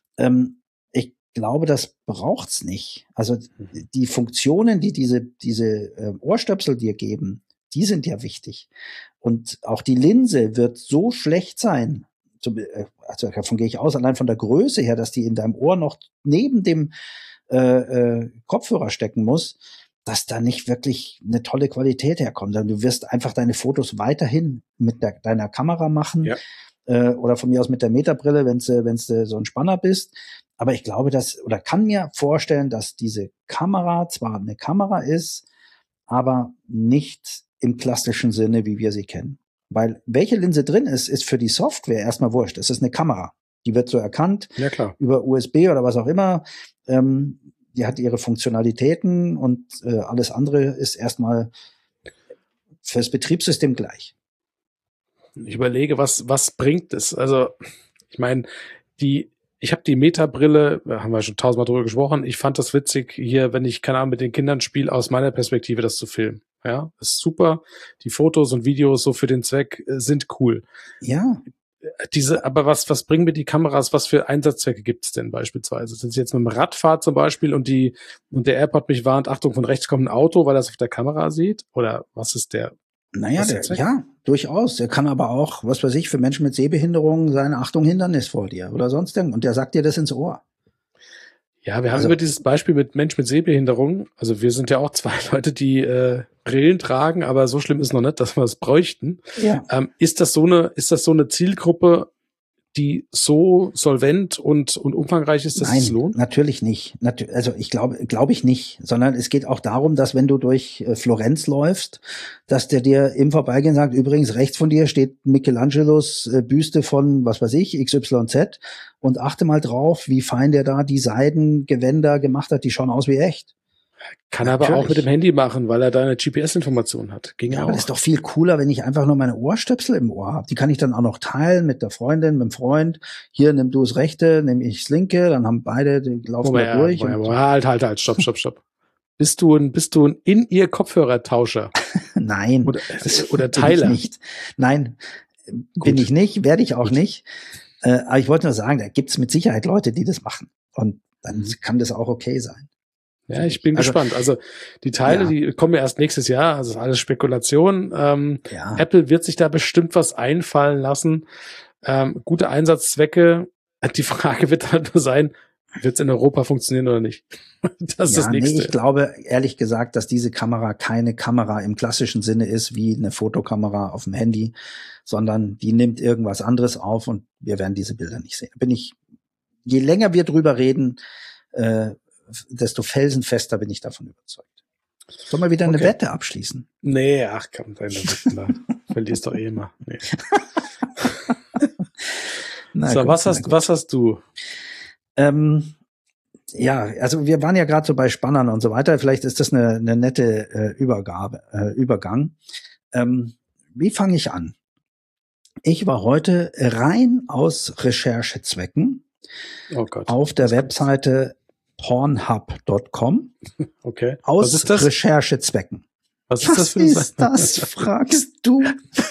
Ich glaube, das braucht's nicht. Also die Funktionen, die diese Ohrstöpsel dir geben, die sind ja wichtig. Und auch die Linse wird so schlecht sein, also davon gehe ich aus, allein von der Größe her, dass die in deinem Ohr noch neben dem Kopfhörer stecken muss, dass da nicht wirklich eine tolle Qualität herkommt. Du wirst einfach deine Fotos weiterhin mit deiner Kamera machen, oder von mir aus mit der Meta-Brille, wenn du so ein Spanner bist. Aber ich glaube, kann mir vorstellen, dass diese Kamera zwar eine Kamera ist, aber nicht im klassischen Sinne, wie wir sie kennen. Weil welche Linse drin ist für die Software erstmal wurscht. Es ist eine Kamera. Die wird so erkannt, ja, klar, über USB oder was auch immer. Die hat ihre Funktionalitäten und alles andere ist erstmal fürs Betriebssystem gleich. Ich überlege, was bringt es? Also, ich meine, ich habe die Meta-Brille, haben wir schon 1000-mal drüber gesprochen, ich fand das witzig, hier, wenn ich, keine Ahnung, mit den Kindern spiele, aus meiner Perspektive das zu filmen. Ja, ist super. Die Fotos und Videos so für den Zweck sind cool. Ja. Aber was bringen mir die Kameras, was für Einsatzzwecke gibt es denn beispielsweise? Sind Sie jetzt mit dem Rad fahrt zum Beispiel und der AirPod mich warnt, Achtung, von rechts kommt ein Auto, weil er es auf der Kamera sieht? Oder was ist der? Naja, ja, durchaus. Der kann aber auch, was weiß ich, für Menschen mit Sehbehinderung sein, Achtung, Hindernis vor dir oder sonst irgendwas. Und der sagt dir das ins Ohr. Ja, wir haben über dieses Beispiel mit Mensch mit Sehbehinderung, also wir sind ja auch zwei Leute, die Brillen tragen, aber so schlimm ist noch nicht, dass wir es bräuchten. Ja. Ist das so eine Zielgruppe, die so solvent und umfangreich ist, dass es sich lohnt? Nein, natürlich nicht. Also ich glaube ich nicht, sondern es geht auch darum, dass wenn du durch Florenz läufst, dass der dir im Vorbeigehen sagt, übrigens rechts von dir steht Michelangelos Büste von, was weiß ich, XYZ, und achte mal drauf, wie fein der da die Seidengewänder gemacht hat, die schauen aus wie echt. Kann er aber auch mit dem Handy machen, weil er da eine GPS-Information hat. Ja, aber das ist doch viel cooler, wenn ich einfach nur meine Ohrstöpsel im Ohr habe. Die kann ich dann auch noch teilen mit der Freundin, mit dem Freund. Hier, nimm du das rechte, nimm ich das linke, dann haben beide, die laufen da durch. Halt, stopp. Bist du ein In-Ear-Kopfhörertauscher? Nein. Oder Teiler? Bin ich nicht. Nein, bin ich nicht, werde ich auch nicht. Aber ich wollte nur sagen, da gibt's mit Sicherheit Leute, die das machen. Und dann kann das auch okay sein. Ja, ich bin gespannt. Also die Teile, die kommen ja erst nächstes Jahr. Also ist alles Spekulation. Apple wird sich da bestimmt was einfallen lassen. Gute Einsatzzwecke. Die Frage wird halt nur sein, wird es in Europa funktionieren oder nicht? Das ist das Nächste. Nee, ich glaube ehrlich gesagt, dass diese Kamera keine Kamera im klassischen Sinne ist, wie eine Fotokamera auf dem Handy, sondern die nimmt irgendwas anderes auf und wir werden diese Bilder nicht sehen. Je länger wir drüber reden, desto felsenfester bin ich davon überzeugt. Sollen wir wieder eine Wette abschließen? Nee, ach komm, deine Wetten da. Verlierst doch eh immer. Nee. So, was hast du? Ja, also wir waren ja gerade so bei Spannern und so weiter. Vielleicht ist das eine nette Übergang. Wie fange ich an? Ich war heute rein aus Recherchezwecken auf der Webseite Pornhub.com. Okay. Aus Recherchezwecken. Was ist das für Was ist das, fragst du?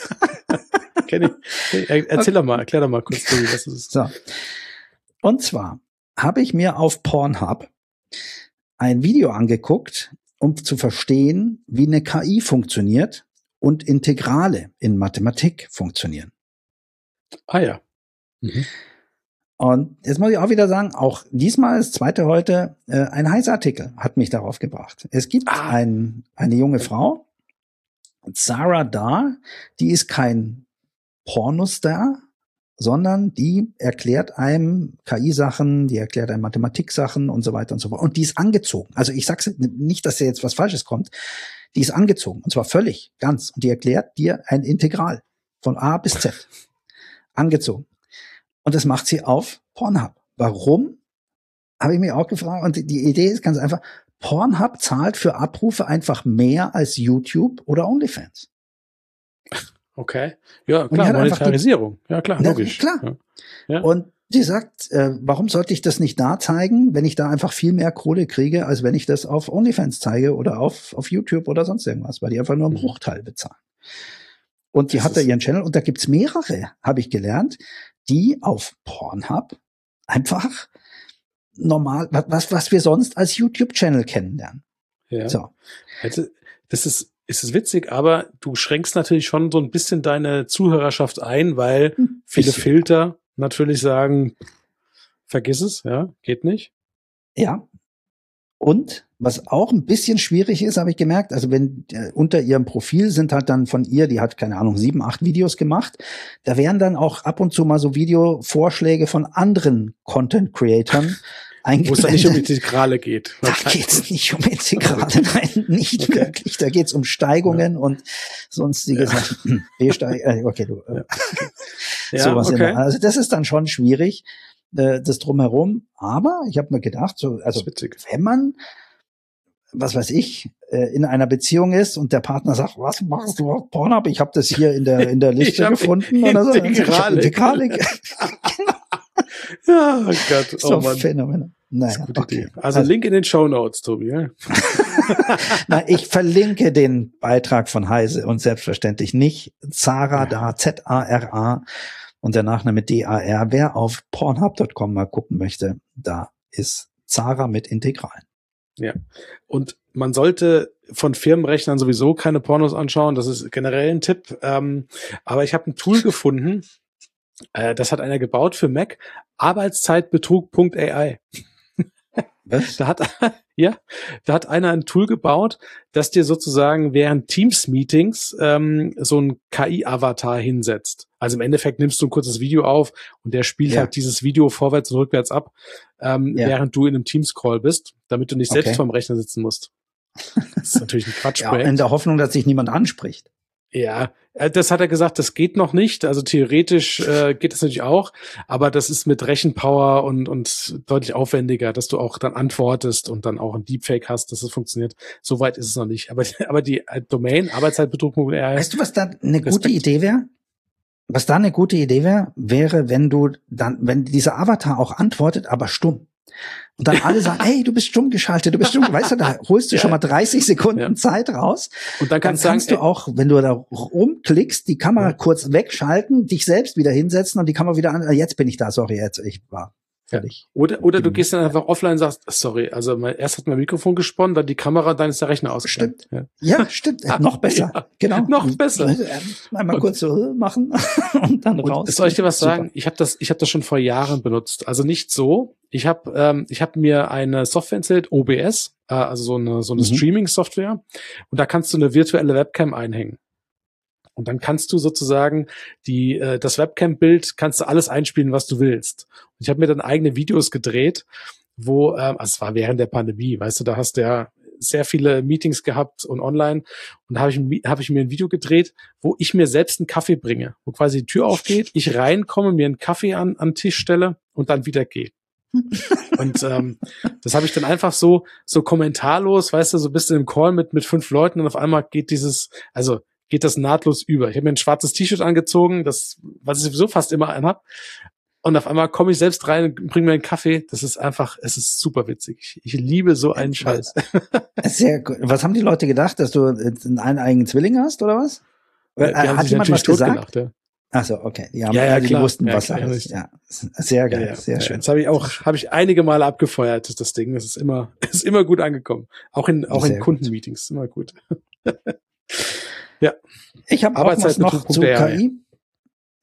Erklär doch mal kurz, was das ist. So. Und zwar habe ich mir auf Pornhub ein Video angeguckt, um zu verstehen, wie eine KI funktioniert und Integrale in Mathematik funktionieren. Ah ja. Mhm. Und jetzt muss ich auch wieder sagen, auch diesmal, das zweite heute, ein Heise-Artikel hat mich darauf gebracht. Es gibt eine junge Frau, Zara Dar, die ist kein Pornostar, sondern die erklärt einem KI-Sachen, die erklärt einem Mathematik-Sachen und so weiter und so fort. Und die ist angezogen. Also ich sag's nicht, dass da jetzt was Falsches kommt. Die ist angezogen. Und zwar völlig, ganz. Und die erklärt dir ein Integral von A bis Z. Angezogen. Und das macht sie auf Pornhub. Warum? Habe ich mich auch gefragt. Und die Idee ist ganz einfach, Pornhub zahlt für Abrufe einfach mehr als YouTube oder OnlyFans. Okay. Ja, klar, Monetarisierung. Ja, klar, logisch. Klar. Ja. Und sie sagt, warum sollte ich das nicht da zeigen, wenn ich da einfach viel mehr Kohle kriege, als wenn ich das auf OnlyFans zeige oder auf YouTube oder sonst irgendwas, weil die einfach nur einen Bruchteil bezahlen. Und die hat da ihren Channel und da gibt's mehrere, habe ich gelernt, die auf Pornhub einfach normal, was wir sonst als YouTube-Channel kennenlernen. Ja. So. Das ist witzig, aber du schränkst natürlich schon so ein bisschen deine Zuhörerschaft ein, weil viele Filter natürlich sagen, vergiss es, ja, geht nicht. Ja. Und was auch ein bisschen schwierig ist, habe ich gemerkt, also wenn unter ihrem Profil sind halt dann von ihr, die hat, keine Ahnung, 7, 8 Videos gemacht, da wären dann auch ab und zu mal so Videovorschläge von anderen Content-Creatern wo es dann nicht um Integrale geht. Da geht's nicht um Integrale, nein, nicht wirklich. Da geht's um Steigungen und sonstige Sachen. Okay, du. Sowas immer. Also das ist dann schon schwierig, das Drumherum. Aber ich habe mir gedacht, wenn man, was weiß ich, in einer Beziehung ist und der Partner sagt, was machst du auf Pornhub? Ich habe das hier in der Liste gefunden oder so. Integrale. Ja, oh Gott, oh Mann. Phänomenal. Naja, okay. Also Link in den Shownotes, Tobi. Ja? Na, ich verlinke den Beitrag von Heise und selbstverständlich nicht Zara Dar, Z-A-R-A und der Nachname D-A-R. Wer auf Pornhub.com mal gucken möchte, da ist Zara mit Integralen. Ja, und man sollte von Firmenrechnern sowieso keine Pornos anschauen, das ist generell ein Tipp. Aber ich habe ein Tool gefunden, das hat einer gebaut für Mac, Arbeitszeitbetrug.ai. Was? Da hat einer ein Tool gebaut, das dir sozusagen während Teams-Meetings so ein KI-Avatar hinsetzt. Also im Endeffekt nimmst du ein kurzes Video auf und der spielt halt dieses Video vorwärts und rückwärts ab, während du in einem Teams-Call bist, damit du nicht selbst vorm Rechner sitzen musst. Das ist natürlich ein Quatschprojekt. In der Hoffnung, dass sich niemand anspricht. Ja, das hat er gesagt, das geht noch nicht. Also theoretisch geht das natürlich auch, aber das ist mit Rechenpower und deutlich aufwendiger, dass du auch dann antwortest und dann auch ein Deepfake hast, dass es funktioniert. Soweit ist es noch nicht. Aber die Domain, Arbeitszeitbetrug.ai. Weißt du, was da eine gute Idee wäre? Was da eine gute Idee wäre, wenn dieser Avatar auch antwortet, aber stumm. Und dann alle sagen, hey, du bist stumm geschaltet, weißt du, da holst du schon mal 30 Sekunden Zeit raus. Und dann kannst du auch, wenn du da rumklickst, die Kamera kurz wegschalten, dich selbst wieder hinsetzen und die Kamera wieder an, jetzt bin ich da, sorry, ich war fertig. Oder du gehst dann einfach offline und sagst, sorry, also erst hat mein Mikrofon gesponnen, dann die Kamera, dann ist der Rechner ausgegangen. Stimmt. Ja, stimmt. Noch besser. Ja, genau. Noch besser. Einmal kurz so machen und dann raus. Soll ich dir was sagen? Ich habe das schon vor Jahren benutzt. Also nicht so. Ich habe mir eine Software installiert, OBS, also so eine Streaming-Software. Und da kannst du eine virtuelle Webcam einhängen. Und dann kannst du sozusagen das Webcam-Bild, kannst du alles einspielen, was du willst. Und ich habe mir dann eigene Videos gedreht, wo, also es war während der Pandemie, weißt du, da hast du ja sehr viele Meetings gehabt und online. Und da hab ich mir ein Video gedreht, wo ich mir selbst einen Kaffee bringe, wo quasi die Tür aufgeht, ich reinkomme, mir einen Kaffee an den Tisch stelle und dann wieder gehe. Und das habe ich dann einfach so kommentarlos, weißt du, so bist du im Call mit 5 Leuten und auf einmal geht das nahtlos über. Ich habe mir ein schwarzes T-Shirt angezogen, was ich sowieso fast immer anhab. Und auf einmal komme ich selbst rein und bringe mir einen Kaffee. Es ist super witzig. Ich liebe so einen Scheiß. Sehr gut. Was haben die Leute gedacht, dass du einen eigenen Zwilling hast, oder was? Hat jemand was gesagt? Ja. Ach so, okay. Die die wussten, was klar, ist. Ja, sehr geil. Ja. Sehr schön. Das habe ich einige Male abgefeuert, das Ding. Das ist immer gut angekommen. Auch in Kundenmeetings. Immer gut. Ja. Ich habe auch was noch zu KI.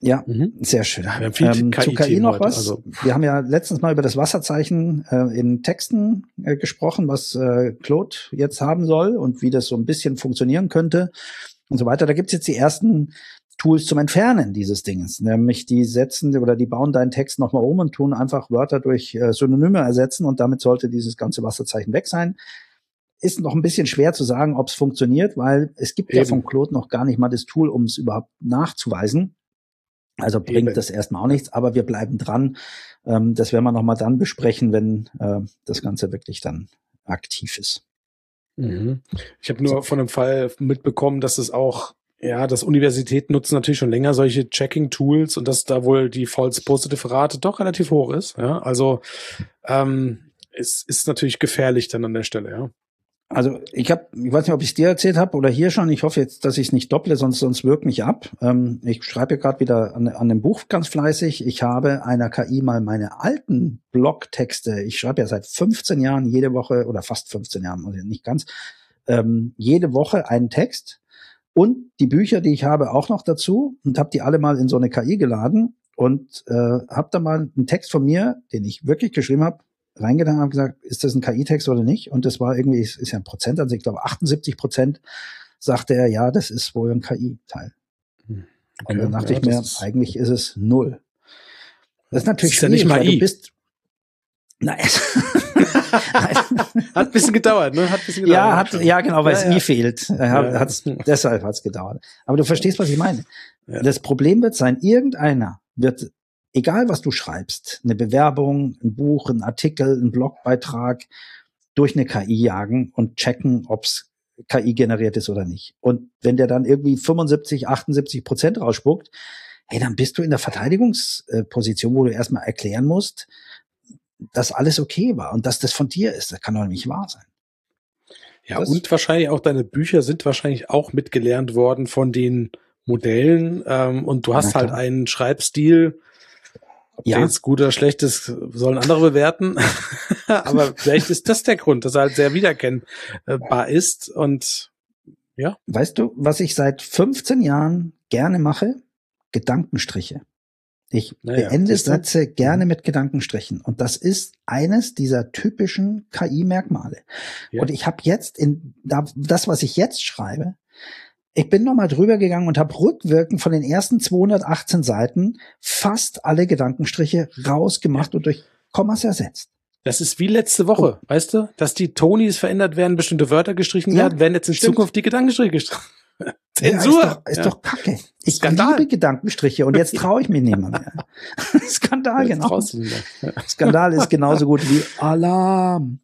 Ja, sehr schön. Wir haben viel zu KI noch was. Also. Wir haben ja letztens mal über das Wasserzeichen in Texten gesprochen, was Claude jetzt haben soll und wie das so ein bisschen funktionieren könnte und so weiter. Da gibt's jetzt die ersten Tools zum Entfernen dieses Dinges. Nämlich die setzen oder die bauen deinen Text nochmal um und tun einfach Wörter durch Synonyme ersetzen und damit sollte dieses ganze Wasserzeichen weg sein. Ist noch ein bisschen schwer zu sagen, ob es funktioniert, weil es gibt ja von Claude noch gar nicht mal das Tool, um es überhaupt nachzuweisen. Also bringt das erstmal auch nichts, aber wir bleiben dran. Das werden wir nochmal dann besprechen, wenn das Ganze wirklich dann aktiv ist. Ich habe nur von einem Fall mitbekommen, dass es auch, dass Universitäten nutzen natürlich schon länger solche Checking-Tools und dass da wohl die False-Positive-Rate doch relativ hoch ist. Ja? Also es ist natürlich gefährlich dann an der Stelle, ja. Also ich weiß nicht, ob ich es dir erzählt habe oder hier schon. Ich hoffe jetzt, dass ich es nicht dopple, sonst wirkt mich ab. Ich schreibe gerade wieder an dem Buch ganz fleißig. Ich habe einer KI mal meine alten Blogtexte, ich schreibe ja seit 15 Jahren jede Woche oder fast 15 Jahren, also nicht ganz, jede Woche einen Text und die Bücher, die ich habe, auch noch dazu und habe die alle mal in so eine KI geladen und habe da mal einen Text von mir, den ich wirklich geschrieben habe, reingetan, habe gesagt, ist das ein KI-Text oder nicht? Und das war irgendwie, ist ja ein Prozent, also ich glaube 78% sagte er, ja, das ist wohl ein KI-Teil. Okay, und dann dachte ich mir, eigentlich ist es 0. Das ist natürlich schwierig, ja nicht weil du bist. Nein. Hat ein bisschen gedauert, ne? Ja, genau, weil es I fehlt. Deshalb hat es gedauert. Aber du verstehst, was ich meine. Ja. Das Problem wird sein, irgendeiner wird, egal was du schreibst, eine Bewerbung, ein Buch, ein Artikel, ein Blogbeitrag, durch eine KI jagen und checken, ob's KI generiert ist oder nicht. Und wenn der dann irgendwie 75-78% rausspuckt, hey, dann bist du in der Verteidigungsposition, wo du erstmal erklären musst, dass alles okay war und dass das von dir ist. Das kann doch nicht wahr sein. Ja, und wahrscheinlich auch deine Bücher sind wahrscheinlich auch mitgelernt worden von den Modellen. Und du hast halt einen Schreibstil. Ob der jetzt gut oder schlecht ist, sollen andere bewerten. Aber vielleicht ist das der Grund, dass er halt sehr wiedererkennbar ist. Und ja. Weißt du, was ich seit 15 Jahren gerne mache? Gedankenstriche. Ich beende Sätze gerne mit Gedankenstrichen. Und das ist eines dieser typischen KI-Merkmale. Ja. Und ich habe jetzt das, was ich jetzt schreibe, ich bin nochmal drüber gegangen und habe rückwirkend von den ersten 218 Seiten fast alle Gedankenstriche rausgemacht und durch Kommas ersetzt. Das ist wie letzte Woche, weißt du? Dass die Tonys verändert werden, bestimmte Wörter gestrichen werden jetzt in Zukunft die Gedankenstriche gestrichen. Zensur! Ist doch Kacke. Ich liebe Gedankenstriche und jetzt traue ich mich nicht mehr. Skandal, genau. Skandal ist genauso gut wie Alarm.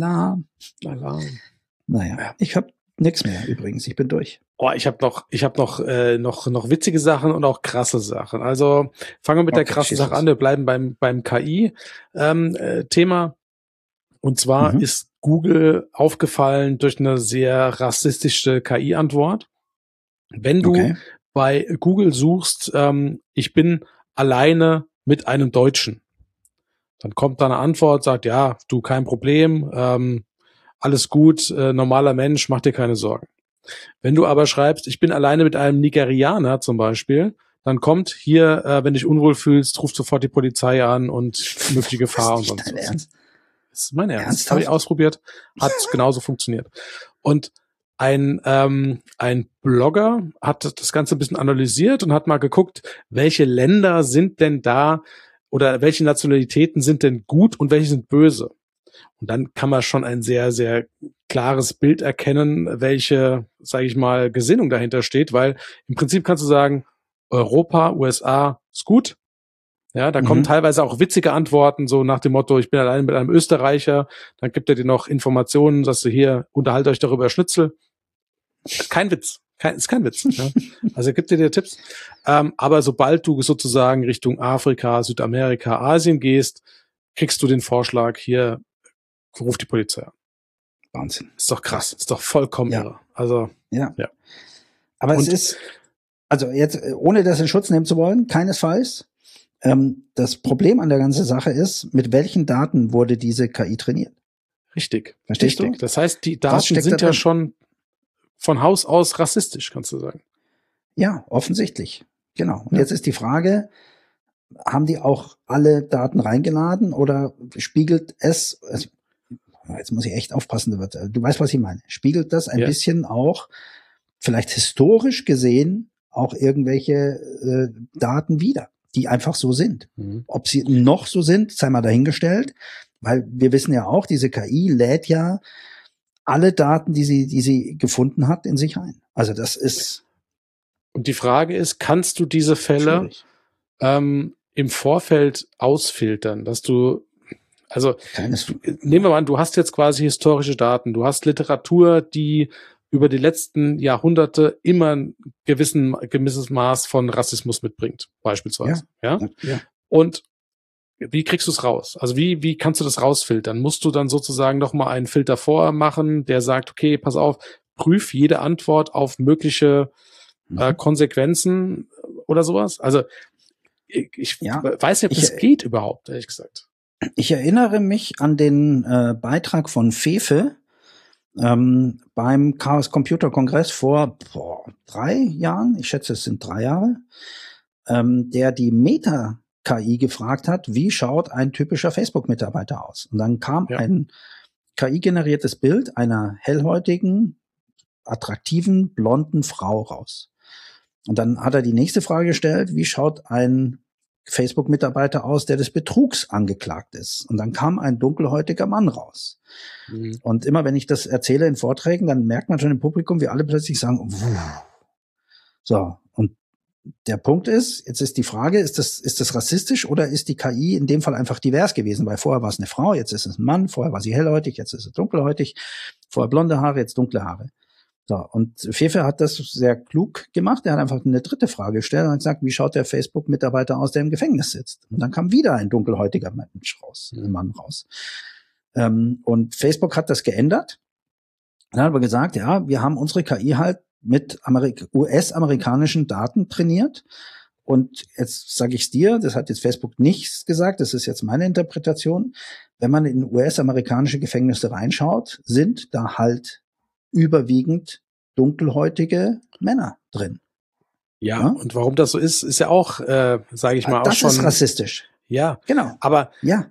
Naja, ich habe nix mehr übrigens, ich bin durch. Oh, ich habe noch witzige Sachen und auch krasse Sachen. Also fangen wir mit der krassen Sache an. Wir bleiben beim KI Thema. Und zwar ist Google aufgefallen durch eine sehr rassistische KI-Antwort. Wenn du bei Google suchst, ich bin alleine mit einem Deutschen, dann kommt da eine Antwort, sagt, ja, du, kein Problem, alles gut, normaler Mensch, mach dir keine Sorgen. Wenn du aber schreibst, ich bin alleine mit einem Nigerianer zum Beispiel, dann kommt hier, wenn du dich unwohl fühlst, ruf sofort die Polizei an und mögliche Gefahr und sonst was. Das ist mein Ernst. Das habe ich ausprobiert, hat genauso funktioniert. Und ein Blogger hat das Ganze ein bisschen analysiert und hat mal geguckt, welche Länder sind denn da oder welche Nationalitäten sind denn gut und welche sind böse. Und dann kann man schon ein sehr, sehr klares Bild erkennen, welche, sage ich mal, Gesinnung dahinter steht, weil im Prinzip kannst du sagen, Europa, USA ist gut. Ja, da kommen teilweise auch witzige Antworten, so nach dem Motto, ich bin allein mit einem Österreicher, dann gibt er dir noch Informationen, dass du hier, unterhaltet euch darüber Schnitzel. Kein Witz. Ist kein Witz. Ja. Also er gibt dir Tipps. Aber sobald du sozusagen Richtung Afrika, Südamerika, Asien gehst, kriegst du den Vorschlag, hier, ruf die Polizei an. Wahnsinn. Ist doch krass. Ist doch vollkommen irre. Also, ja. Aber es ist, also jetzt, ohne das in Schutz nehmen zu wollen, keinesfalls. Das Problem an der ganzen Sache ist, mit welchen Daten wurde diese KI trainiert? Richtig. Verstehst du? Das heißt, die Daten sind ja schon von Haus aus rassistisch, kannst du sagen. Ja, offensichtlich. Genau. Und jetzt ist die Frage, haben die auch alle Daten reingeladen oder spiegelt es, jetzt muss ich echt aufpassen, du weißt, was ich meine, spiegelt das ein bisschen auch, vielleicht historisch gesehen, auch irgendwelche Daten wider, die einfach so sind. Ob sie noch so sind, sei mal dahingestellt, weil wir wissen ja auch, diese KI lädt ja alle Daten, die sie gefunden hat, in sich ein. Also das ist. Und die Frage ist, kannst du diese Fälle im Vorfeld ausfiltern, dass du, also nehmen wir mal an, du hast jetzt quasi historische Daten, du hast Literatur, die über die letzten Jahrhunderte immer ein gewisses Maß von Rassismus mitbringt, beispielsweise. Ja. Und wie kriegst du es raus? Also wie kannst du das rausfiltern? Musst du dann sozusagen nochmal einen Filter vormachen, der sagt, okay, pass auf, prüf jede Antwort auf mögliche Konsequenzen oder sowas? Also ich weiß nicht, ob das geht überhaupt, ehrlich gesagt. Ich erinnere mich an den Beitrag von Fefe beim Chaos Computer Kongress vor 3 Jahren, ich schätze, es sind 3 Jahre, der die Meta-KI gefragt hat, wie schaut ein typischer Facebook-Mitarbeiter aus? Und dann kam ein KI-generiertes Bild einer hellhäutigen, attraktiven, blonden Frau raus. Und dann hat er die nächste Frage gestellt, wie schaut ein Facebook-Mitarbeiter aus, der des Betrugs angeklagt ist? Und dann kam ein dunkelhäutiger Mann raus. Und immer wenn ich das erzähle in Vorträgen, dann merkt man schon im Publikum, wie alle plötzlich sagen, wuh. So, und der Punkt ist, jetzt ist die Frage, ist das rassistisch oder ist die KI in dem Fall einfach divers gewesen? Weil vorher war es eine Frau, jetzt ist es ein Mann, vorher war sie hellhäutig, jetzt ist es dunkelhäutig, vorher blonde Haare, jetzt dunkle Haare. So, und Fefe hat das sehr klug gemacht. Er hat einfach eine dritte Frage gestellt und hat gesagt, wie schaut der Facebook-Mitarbeiter aus, der im Gefängnis sitzt? Und dann kam wieder ein dunkelhäutiger Mensch raus, ein Mann raus. Und Facebook hat das geändert. Dann hat aber gesagt, ja, wir haben unsere KI halt mit US-amerikanischen Daten trainiert. Und jetzt sage ich es dir, das hat jetzt Facebook nichts gesagt, das ist jetzt meine Interpretation. Wenn man in US-amerikanische Gefängnisse reinschaut, sind da halt überwiegend dunkelhäutige Männer drin. Ja, und warum das so ist, ist ja auch, sage ich mal, auch schon. Das ist rassistisch. Ja, genau. Aber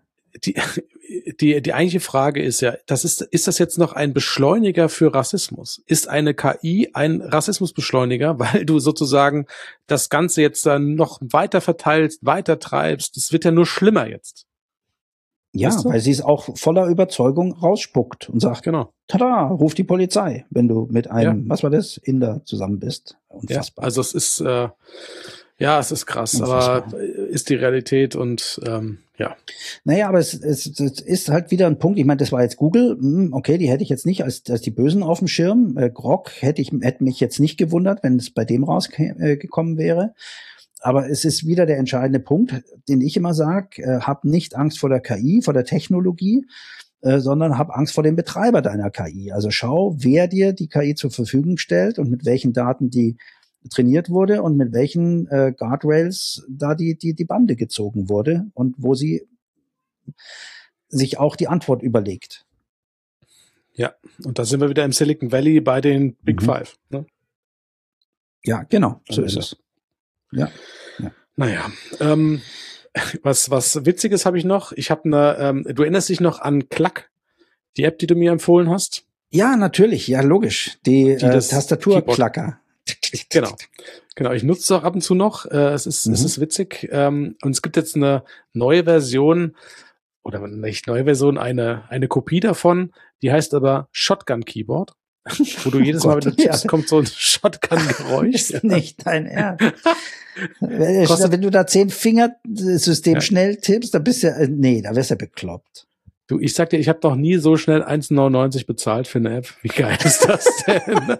die eigentliche Frage ist ja, ist das jetzt noch ein Beschleuniger für Rassismus? Ist eine KI ein Rassismusbeschleuniger, weil du sozusagen das Ganze jetzt dann noch weiter verteilst, weiter treibst? Das wird ja nur schlimmer jetzt. Ja, weißt du? Weil sie es auch voller Überzeugung rausspuckt und sagt, tada, ruf die Polizei, wenn du mit einem, was war das, Inder zusammen bist. Unfassbar. Ja, also es ist, es ist krass, unfassbar. Aber ist die Realität und Naja, aber es ist halt wieder ein Punkt, ich meine, das war jetzt Google, okay, die hätte ich jetzt nicht als die Bösen auf dem Schirm. Grok hätte mich jetzt nicht gewundert, wenn es bei dem rausgekommen wäre. Aber es ist wieder der entscheidende Punkt, den ich immer sage, hab nicht Angst vor der KI, vor der Technologie, sondern hab Angst vor dem Betreiber deiner KI. Also schau, wer dir die KI zur Verfügung stellt und mit welchen Daten die trainiert wurde und mit welchen Guardrails da die Bande gezogen wurde und wo sie sich auch die Antwort überlegt. Ja, und da sind wir wieder im Silicon Valley bei den Big Five. Ne? Ja, genau, so ist es. Ja. Naja, was Witziges habe ich noch. Ich habe du erinnerst dich noch an Klack, die App, die du mir empfohlen hast? Ja, natürlich, ja, logisch. Die Tastaturklacker. Genau. Ich nutze es auch ab und zu noch. Es ist witzig. Und es gibt jetzt eine neue Version, oder nicht neue Version, eine Kopie davon, die heißt aber Shotgun Keyboard. Wo du jedes Mal, wenn du tippst, kommt so ein Shotgun-Geräusch. Ist nicht dein Ernst. Wenn du da 10-Finger-System schnell tippst, dann bist du da wirst du bekloppt. Du, ich sag dir, ich habe noch nie so schnell 1,99 bezahlt für eine App. Wie geil ist das denn?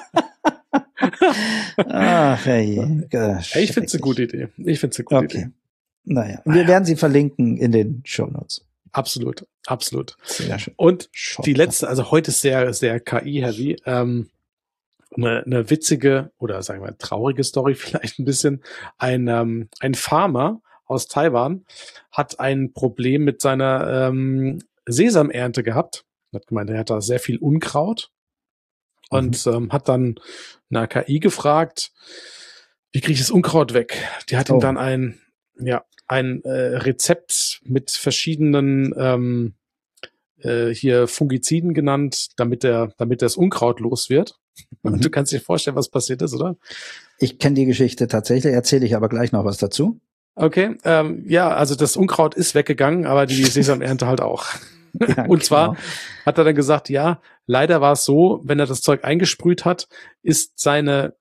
Ach, hey. Ich finde es eine gute Idee. Idee. Naja, wir werden sie verlinken in den Shownotes. Absolut. Sehr schön. Und die letzte, also heute ist sehr, sehr KI-heavy, eine witzige oder sagen wir traurige Story vielleicht ein bisschen. Ein Farmer aus Taiwan hat ein Problem mit seiner Sesamernte gehabt. Er hat gemeint, er hat da sehr viel Unkraut und hat dann eine KI gefragt, wie kriege ich das Unkraut weg? Die hat ihm dann ein Rezept mit verschiedenen hier Fungiziden genannt, damit das Unkraut los wird. Und du kannst dir vorstellen, was passiert ist, oder? Ich kenne die Geschichte tatsächlich, erzähle ich aber gleich noch was dazu. Okay, also das Unkraut ist weggegangen, aber die Sesamernte halt auch. Ja, und zwar hat er dann gesagt, ja, leider war es so, wenn er das Zeug eingesprüht hat, ist seine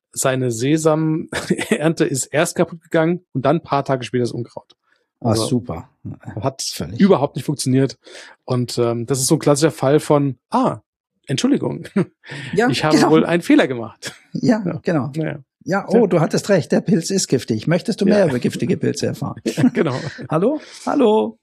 Sesamernte ist erst kaputt gegangen und dann ein paar Tage später das Unkraut. Also, super. Hat überhaupt nicht funktioniert. Und das ist so ein klassischer Fall von, Entschuldigung, ich habe wohl einen Fehler gemacht. Ja, genau. Ja, du hattest recht, der Pilz ist giftig. Möchtest du mehr über giftige Pilze erfahren? Ja, genau. Hallo? Hallo.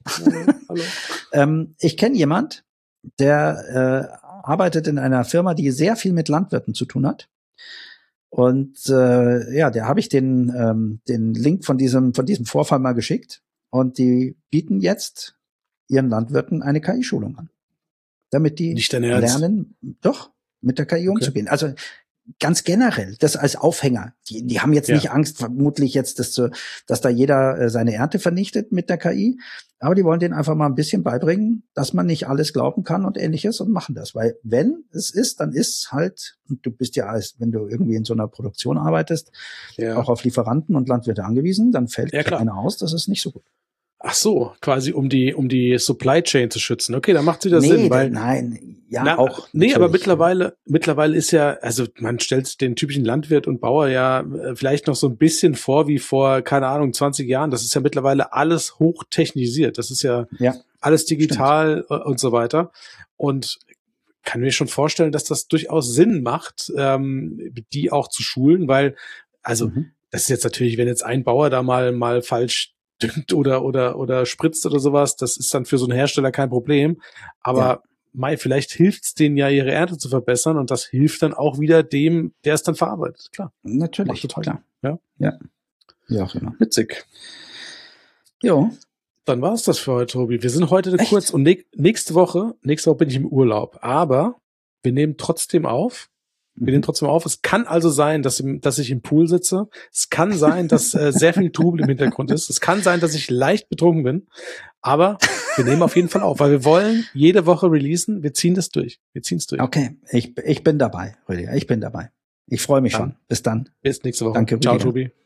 Ich kenne jemand, der arbeitet in einer Firma, die sehr viel mit Landwirten zu tun hat. Und der habe ich den Link von diesem Vorfall mal geschickt. Und die bieten jetzt ihren Landwirten eine KI-Schulung an, damit die lernen, doch mit der KI umzugehen. Also ganz generell, das als Aufhänger. Die haben jetzt nicht Angst, vermutlich jetzt, dass da jeder seine Ernte vernichtet mit der KI. Aber die wollen denen einfach mal ein bisschen beibringen, dass man nicht alles glauben kann und Ähnliches und machen das. Weil wenn es ist, dann ist halt, und du bist ja, wenn du irgendwie in so einer Produktion arbeitest, auch auf Lieferanten und Landwirte angewiesen, dann fällt einer aus, das ist nicht so gut. Ach so, quasi um die Supply Chain zu schützen. Okay, dann macht sie das Sinn, weil auch. Nee, aber mittlerweile ist ja, also man stellt den typischen Landwirt und Bauer ja vielleicht noch so ein bisschen vor wie vor, keine Ahnung, 20 Jahren. Das ist ja mittlerweile alles hochtechnisiert. Das ist ja alles digital und so weiter. Und kann mir schon vorstellen, dass das durchaus Sinn macht, die auch zu schulen, weil, also das ist jetzt natürlich, wenn jetzt ein Bauer da mal falsch düngt oder spritzt oder sowas, das ist dann für so einen Hersteller kein Problem. Aber vielleicht hilft's denen ja, ihre Ernte zu verbessern und das hilft dann auch wieder dem, der es dann verarbeitet. Klar. Natürlich, klar. Ja. Wie auch immer. Witzig. Jo. Dann war's das für heute, Tobi. Wir sind heute kurz und nächste Woche bin ich im Urlaub. Aber wir nehmen trotzdem auf. Es kann also sein, dass ich im Pool sitze. Es kann sein, dass sehr viel Trubel im Hintergrund ist. Es kann sein, dass ich leicht betrunken bin. Aber wir nehmen auf jeden Fall auf, weil wir wollen jede Woche releasen. Wir ziehen das durch. Okay, ich bin dabei, Rüdiger. Ich bin dabei. Ich freue mich schon. Bis dann. Bis nächste Woche. Danke, Ciao, Rüdiger. Tobi.